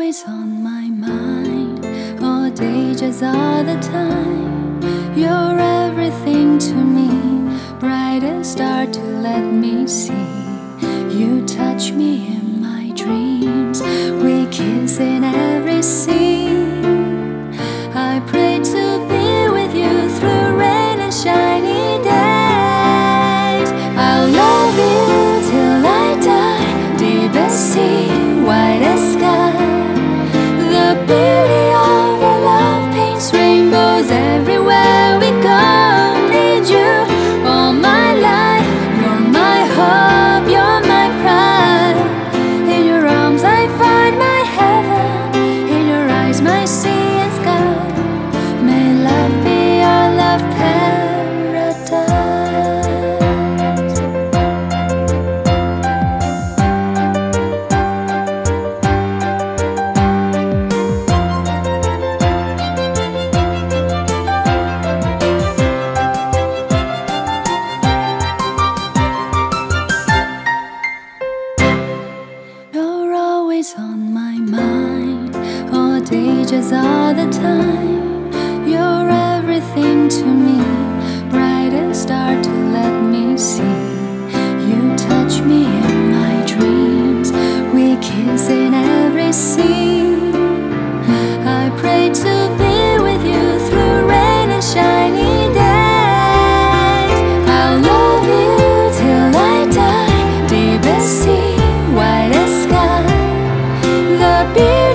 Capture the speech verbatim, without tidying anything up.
always on my mind, all day, just all the time. You're everything to me, brightest star to let me see. You touch me in my dreams, we kiss in every scene. I pray to be with you through rain and shiny days. I'll love you till I die, deepest sea, widest sky. The beauty of our love paints rainbows everywhere we go. Need you all my life, you're my hope, you're my pride. In your arms I find my heaven, in your eyes my sea and sky. May love be our love paradise. You're always on my mind, all day, just all the time. You're everything to me, brightest star to let me see. You touch me in my dreams, we kiss in every scene. I pray to be with you through rain and shiny days. I'll love you till I die, deepest sea, widest sky. The beauty